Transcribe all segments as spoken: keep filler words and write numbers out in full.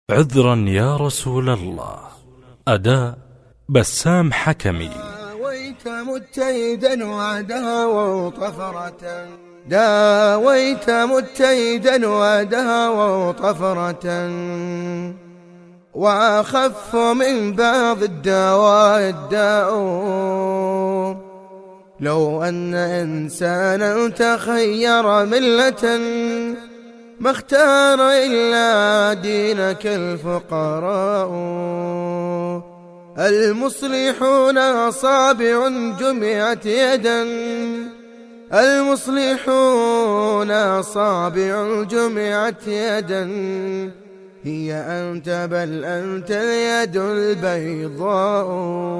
عذرا يا رسول الله. أداء بسام حكمي. داويت متيدا وعدها وطفرة، داويت متيدا وعدها وطفرة، وأخف من بعض الدواء الداء. لو أن إنسانا تخير ملة ما اختار إلا دينك الفقراء. المصلحون أصابع جمعت يدا، المصلحون أصابع جمعت يدا، هي أنت بل أنت اليد البيضاء.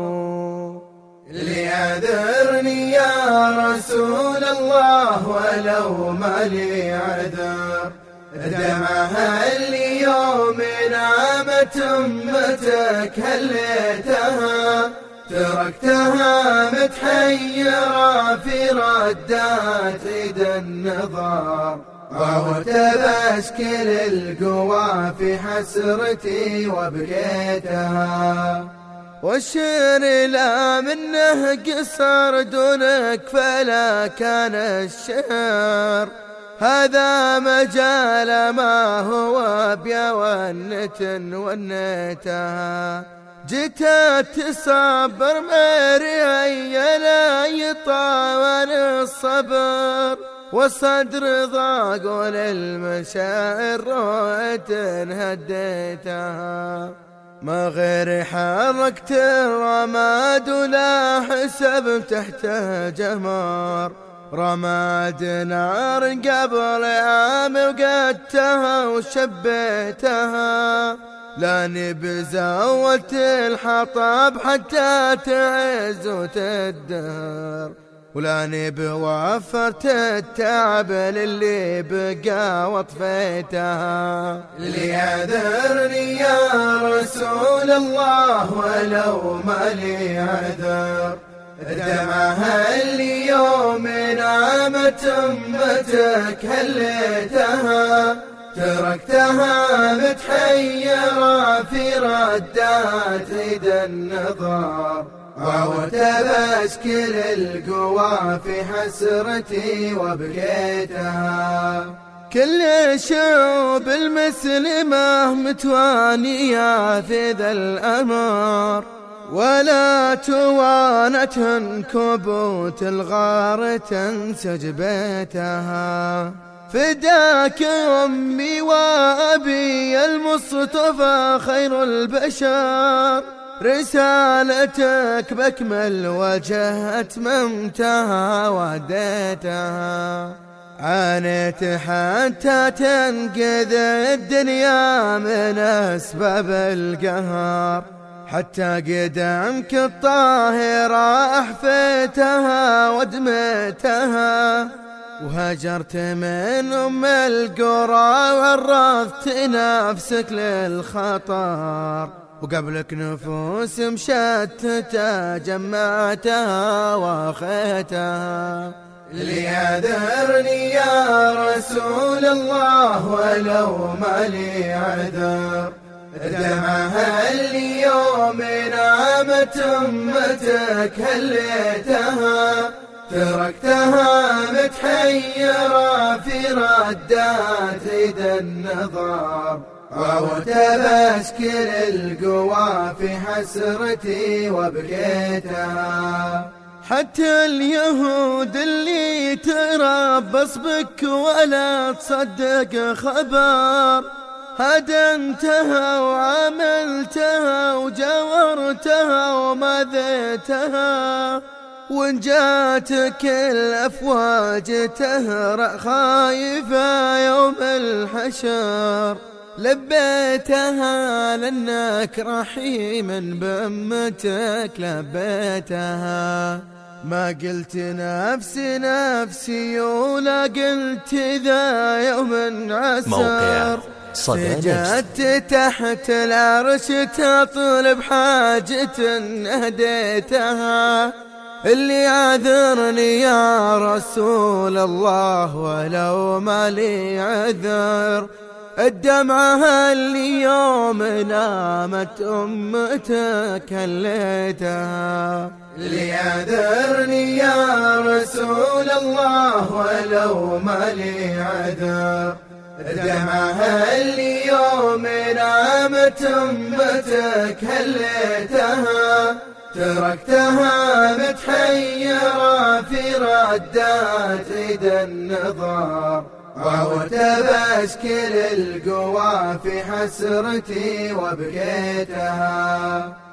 ليعذرني يا رسول الله ولو ما لي عذر، دمعها اليوم نامت أمتك هليتها، تركتها متحيرة في ردات إيد النظر، وعودت بأشكل القوى في حسرتي وبكيتها. والشعر لا منه قصر دونك فلا كان الشعر، هذا مجال ما هو بيونة ونيتها. جيت تصبر مريي لا يطاول الصبر، والصدر ضاق وللمشاعر رويت هديتها. ما غير حركت الرماد ولا حسب تحته جمار، رماد نار قبل عام وقدتها وشبيتها. لاني بزودت الحطب حتى تعز وتدهر، ولاني بوفرت التعب للي بقى وطفيتها. ليعذرني يا رسول الله ولو ما لي عذر، دمعها اليوم نامت أمتك هليتها، تركتها متحيرة في ردات إيد النظر، وعودت بأشكل القوى في حسرتي وبكيتها. كل الشعوب المسلمة متوانية في ذا الأمر، ولا توانت كبوت الغار تنسج بيتها. فداك أمي وأبي المصطفى خير البشر، رسالتك بأكمل وجه أتممتها وهديتها. عانيت حتى تنقذ الدنيا من أسباب القهر، حتى قدمك الطاهرة أحفيتها ودميتها. وهجرت من أم القرى وعرضت نفسك للخطر، وقبلك نفوس مشتتة جمعتها واخيتها. ليعذرني يا رسول الله ولو ما لي عذر، دمعها اليوم نامت أمتك هليتها، تركتها متحيرة في ردات إيد النظر، وعودت بأشكل القوى في حسرتي وبكيتها. حتى اليهود اللي تربص بك ولا تصدق خبر، هدمتها وعملتها وجورتها ومذيتها. وإن جاتك الأفواج تهرع خايفة يوم الحشر، لبيتها لأنك رحيم بأمتك لبيتها. ما قلت نفسي نفسي ولا قلت ذا يوم عسر، سجدت تحت العرش تطلب حاجة هديتها. اللي عذرني يا رسول الله ولو ما لي عذر، الدمعة اللي يوم نامت أمتك هليتها. ليعذرني يا رسول الله ولو ما لي عذر، الدمعة اللي يوم نامت أمتك هليتها، تركتها متحيرة في ردات عيد النظر، وعودت بشكل القوى في حسرتي وبكيتها.